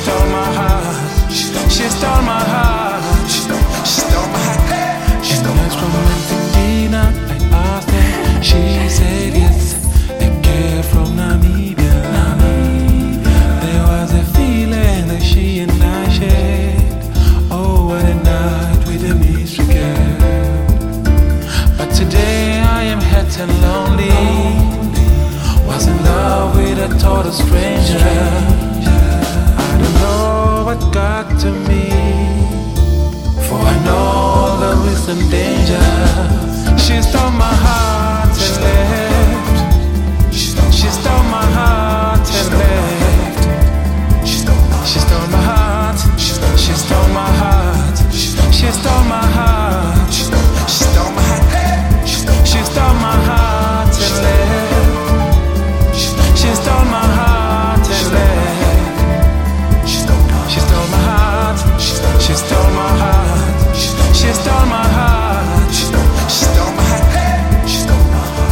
stole my heart. She stole my heart. She stole my heart. In the next romantic dinner, I asked her. She said yes. A girl from Namibia. There was a feeling that she and I shared. Oh, what a night with a mystery girl. But today I am hurt and lonely. Was in love with a total stranger. I don't know what got to me, for I know the risk and danger. She stole my heart and left. She stole my heart and left. She stole my heart. She stole my heart. She stole my heart. She stole my heart. She stole my heart and left. She stole my heart and left. She stole my heart. She stole my heart. She stole my heart. She stole my heart. She stole my heart.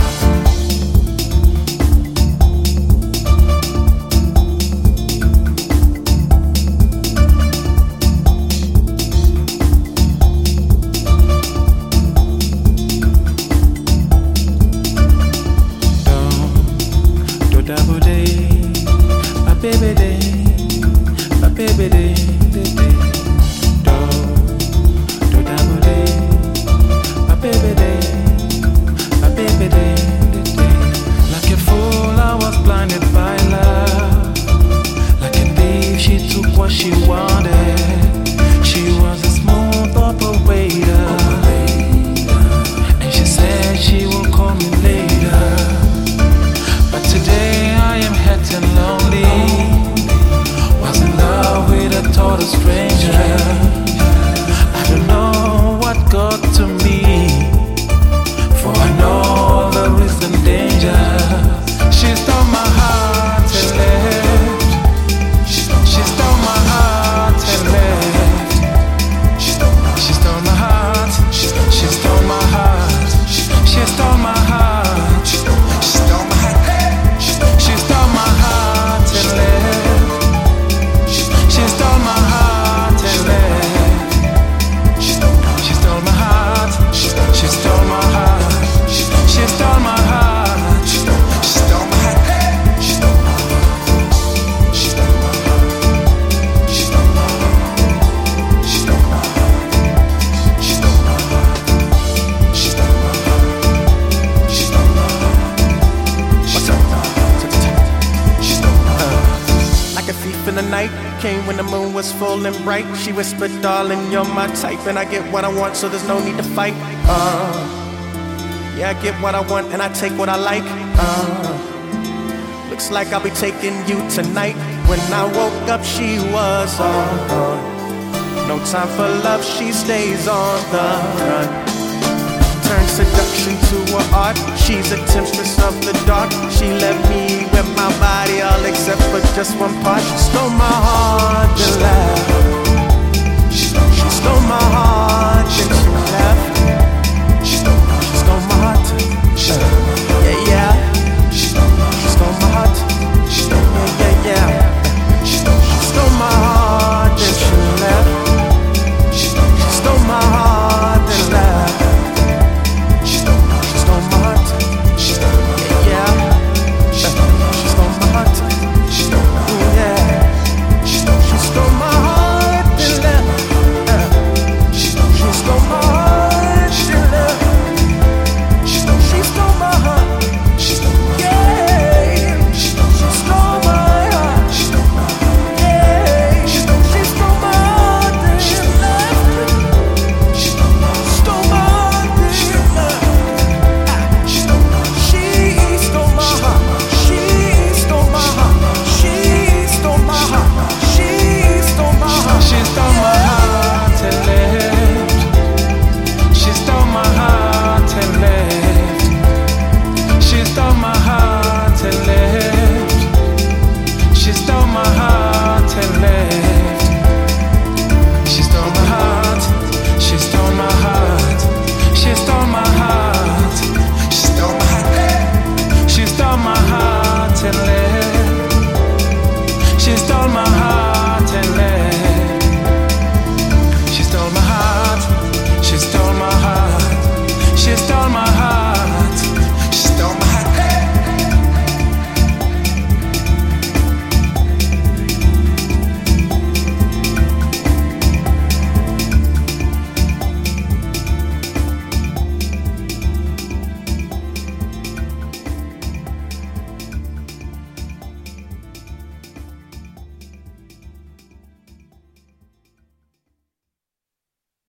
Do double day, my baby day, my baby day, day. Do double day, my baby day, my baby day, day. Like a fool, I was blinded by love. Like a thief, she took what she wanted. She was a smooth operator, and she said she will call me later. But today I am hurt and lonely. Was in love with a total stranger. I don't know what got to me, for I know the risk and danger. She stole my heart and left. She stole my heart and left. She stole my heart. She stole my heart. She stole my heart. She stole my heart. She stole my heart and left. She stole my heart and left. She stole my heart. She stole my heart. She stole my heart. She stole my heart. She stole my heart. She stole my heart. She stole my heart. She stole my heart. She stole my heart. She stole my heart. She stole my heart. She stole my heart. What's up? She stole my heart. Like a thief in the night, came when the moon was full and bright. She whispered, darling, you're my type, and I get what I want, so there's no need to fight. Yeah, I get what I want and I take what I like. Looks like I'll be taking you tonight. When I woke up, she was all gone. No time for love, she stays on the run. Turn seduction to her art. She's a temptress of the dark. She let me with my body all except for just one part. She stole my heart and laughed.